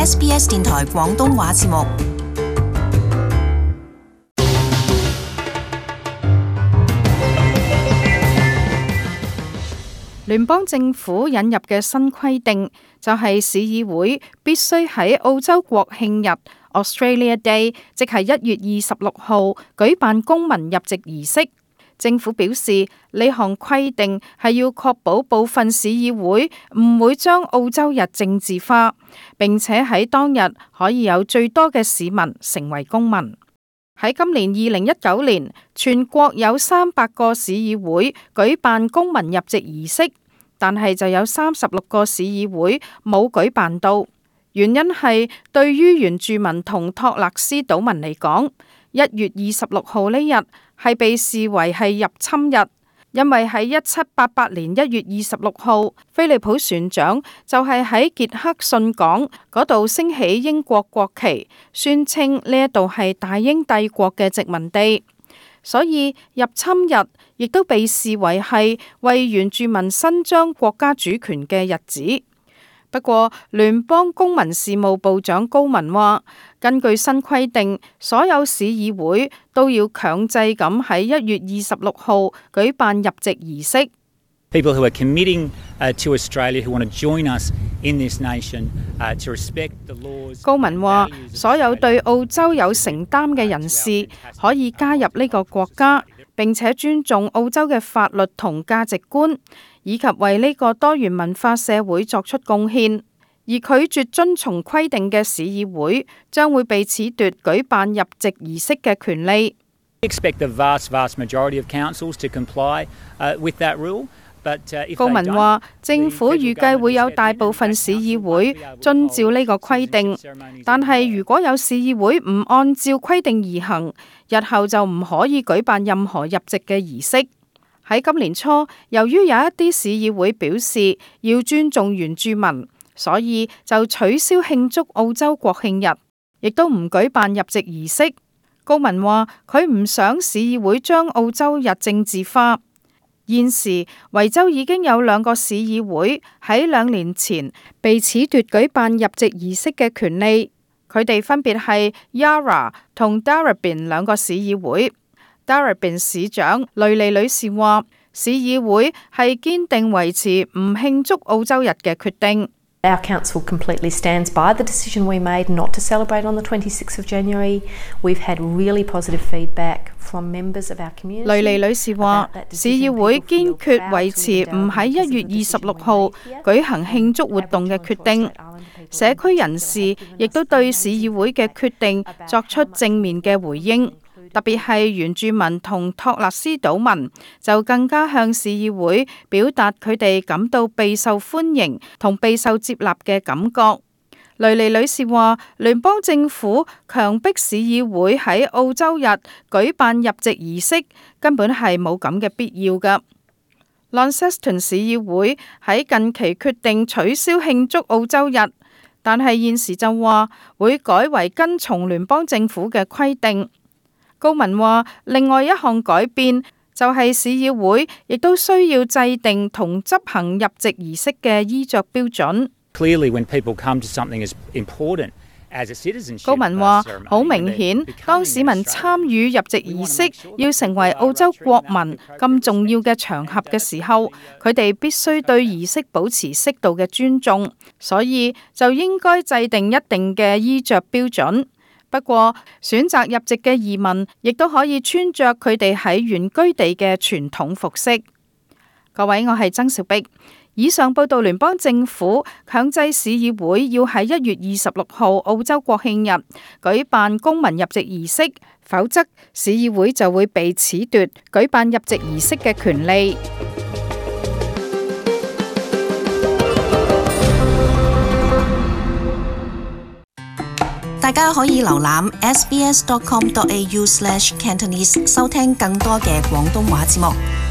SBS 電台廣東話節目。 聯邦政府引入嘅新規定就係市議會必須喺澳洲國慶日 Australia Day， 即係1月26號舉辦公民入籍儀式。政府表示呢項規定係要確保部分市議會唔會將澳洲日政治化，並且喺當日可以有最多嘅市民成為公民。喺今年2019年，全國有300個市議會舉辦公民入籍儀式，但係就有36個市議會冇舉辦到。原因係對於原住民同托勒斯島民嚟講，1月26號呢日係被視為係入侵日。因為喺1788年1月26號，菲利普船長就係喺傑克遜港嗰度升起英國國旗，宣稱呢一度係大英帝國嘅殖民地，所以入侵日亦都被視為係為原住民伸張國家主權嘅日子。不過，聯邦公民事務部長高文話，根據新規定，所有市議會都要強制咁喺1月26號舉辦入籍儀式。 People who are committing to Australia, who want to join us in this nation, to respect the laws. 高文話，所有對澳洲有承擔嘅人士可以加入呢個國家，並且尊重澳洲嘅法律同價值觀，以及為呢個多元文化社會作出貢獻。而拒絕遵從規定嘅市議會將會被褫奪舉辦入籍儀式嘅權利。 We expect the vast majority of councils to comply with that rule. 高文話，政府預計會有大部分市議會遵照呢個規定，但係如果有市議會唔按照規定而行，日後就唔可以舉辦任何入籍嘅儀式。喺今年初，由於有一啲市議會表示要尊重原住民，所以就取消慶祝澳洲國慶日，亦都唔舉辦入籍儀式。高文話，佢唔想市議會將澳洲日政治化。現時維州已經有2個市議會喺2年前被褫奪舉辦入籍儀式嘅權利，佢哋分別係 Yarra 同 Darebin 2個市議會。Darebin 市長雷利女士話，市議會係堅定維持唔慶祝澳洲日嘅決定。 Our council completely stands by the decision we made not to celebrate on the 26th of January. We've had really positive feedback from members of our community. 雷利女士話，市議會堅決維持唔喺1月26號舉行慶祝活動嘅決定。社區人士亦都對市議會嘅決定作出正面嘅回應。特別係原住民同托勒斯島民就更加向市議會表達佢哋感到備受歡迎同備受接納嘅感覺。雷尼女士話，聯邦政府強迫市議會喺澳洲日舉辦入籍儀式，根本係冇咁嘅必要㗎。Launceston 市議會喺近期決定取消慶祝澳洲日，但係現時就話會改為跟從聯邦政府嘅規定。高文話，另外一項改變就係市議會亦都需要制定同執行入籍儀式嘅衣着標準。 Clearly, when people come to something as important as a citizenship, 高文話，好明顯，當市民參與入籍儀式，要成為澳洲國民咁重要嘅場合嘅時候，佢哋必須對儀式保持適度嘅尊重，所以就應該制定一定嘅衣着標準。不過，選擇入籍嘅移民亦都可以穿着佢哋喺原居地嘅傳統服飾。各位，我係曾兆碧。以上報道，聯邦政府強制市議會要喺1月26號澳洲國慶日舉辦公民入籍儀式，否則市議會就會被褫奪舉辦入籍儀式嘅權利。 大家可以瀏覽 sbs.com.au/cantonese 收聽更多嘅廣東話節目。